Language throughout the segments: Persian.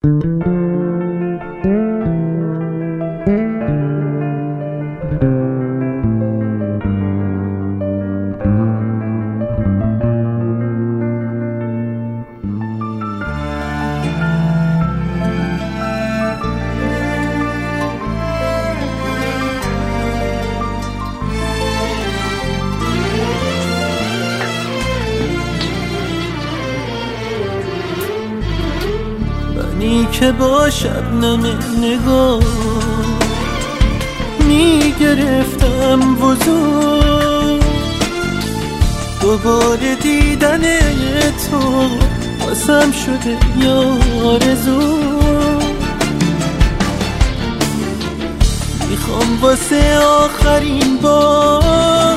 منی که با شبنم نگاه میگرفتم وضو، دوباره دیدن تو واسم شده آرزو. میخوام واسه آخرین بار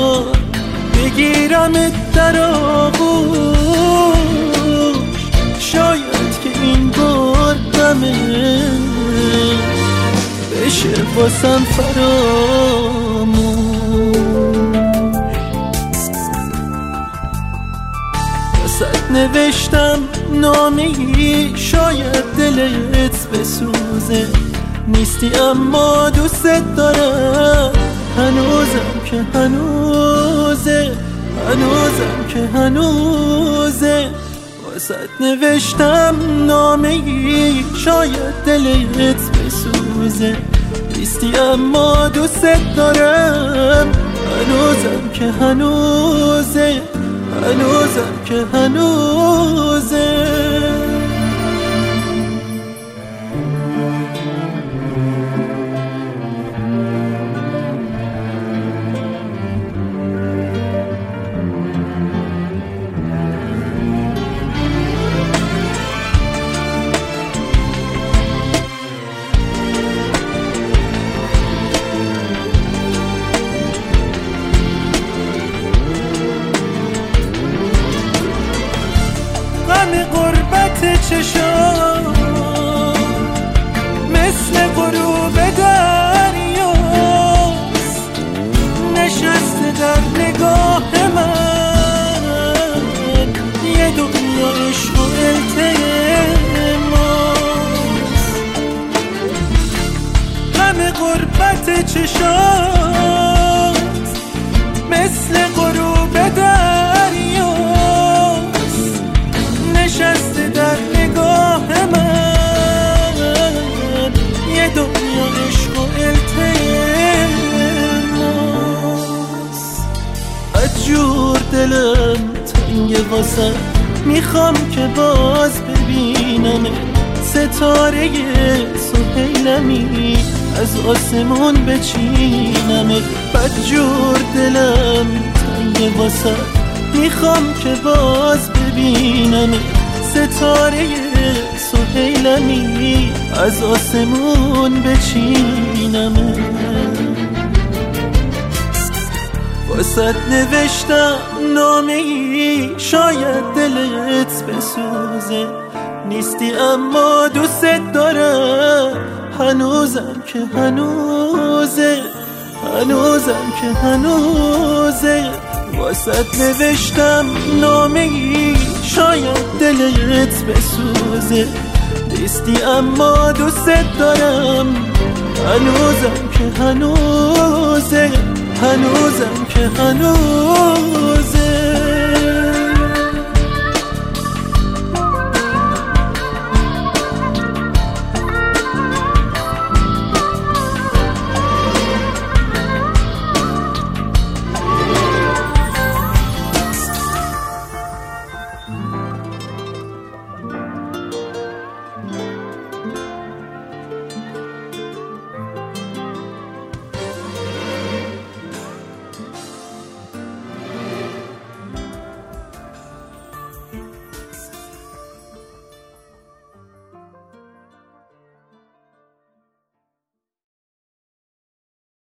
بگیرمت در آغوش، شاید که این بار دمه بشه واسم فراموش. واسه نوشتم نامه‌ای شاید دلت بسوزه، نیستی اما دوست دارم، هنوزم که هنوزه، هنوزم که هنوزه. واسه نوشتم نامه‌ای شاید دلت بسوزه، نیستی اما دوست دارم، هنوزم که هنوزه، هنوزم که هنوزه. غم غربت چشام مثل غروب دریاست، نشسته در نگاه من، یه دنیا عشق و التماس. غم غربت چشام مثل غروب دریاست، نشسته در نگاه من، یه دنیا عشق و التماس. عجور دلم تنگ واسه، میخوام که باز ببینم ستاره سهیلمی از آسمون بچینم. بدجور دلم تنگ واسه، میخوام که باز ببینم ستاره سهیلمی از آسمون بچینم. واسه نوشتم نامه‌ای شاید دلت بسوزه، نیستی اما دوست دارم، هنوزم که هنوزه، هنوزم که هنوزه. واسه نوشتم نامه‌ای شاید دلت بسوزه، نیستی اما دوست دارم، هنوزم که هنوزه، هنوزم که هنوزه.